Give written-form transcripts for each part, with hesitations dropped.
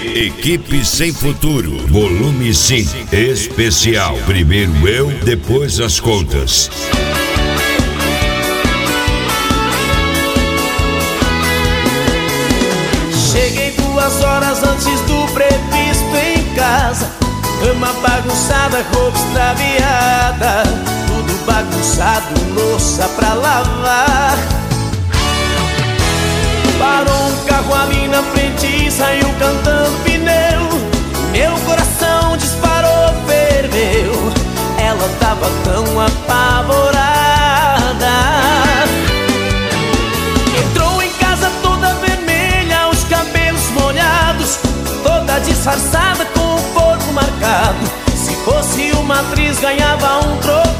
Equipe Sem Futuro, volume 5, especial. Primeiro eu, depois as contas. Cheguei 2 horas antes do previsto em casa. Cama bagunçada, roupa extraviada, tudo bagunçado, louça pra lavar. Parou um carro ali na frente e saiu cantando pneu. Meu coração disparou, ferveu. Ela tava tão apavorada. Entrou em casa toda vermelha, os cabelos molhados, toda disfarçada com o corpo marcado. Se fosse uma atriz ganhava um troféu.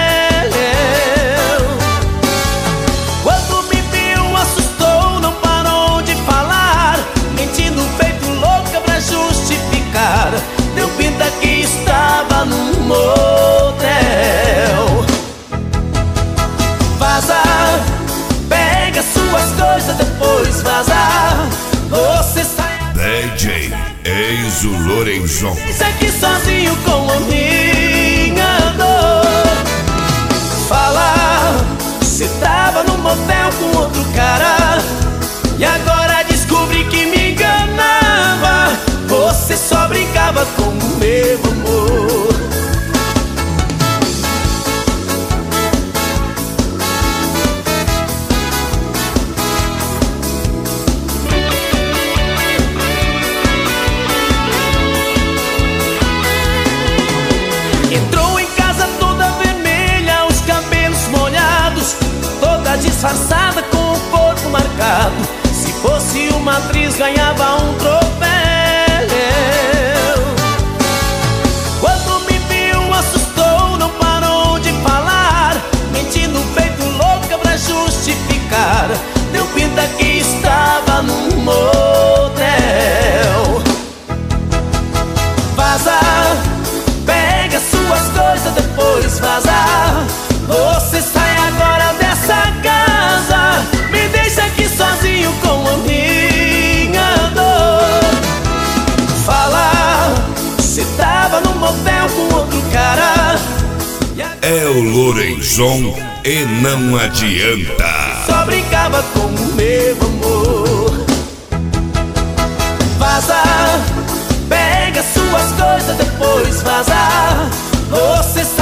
Quando me viu assustou, não parou de falar, mentindo feito louca pra justificar. Deu pinta que estava num motel. Vaza, pega suas coisas, depois vaza. Você sai DJ Enzo Lorenzon. isso aqui sozinho com a minha dor. Fala, cê tava no motel com outro cara e agora descobri que me enganava. Você só brincava com o meu amor. Entrou em casa toda vermelha, os cabelos molhados, toda disfarçada com o corpo marcado. Se fosse uma atriz ganhava um troféu. Quando me viu assustou, não parou de falar, mentindo feito louca pra justificar. Deu pinta que estava num motel. Vaza, pega suas coisas, depois vaza. Você sai agora dessa casa, me deixa aqui sozinho com a minha dor. Fala, cê tava no motel com outro cara É o Lorenzon e não adianta. só brincava com o meu amor. Vaza, pega suas coisas, depois vaza. Você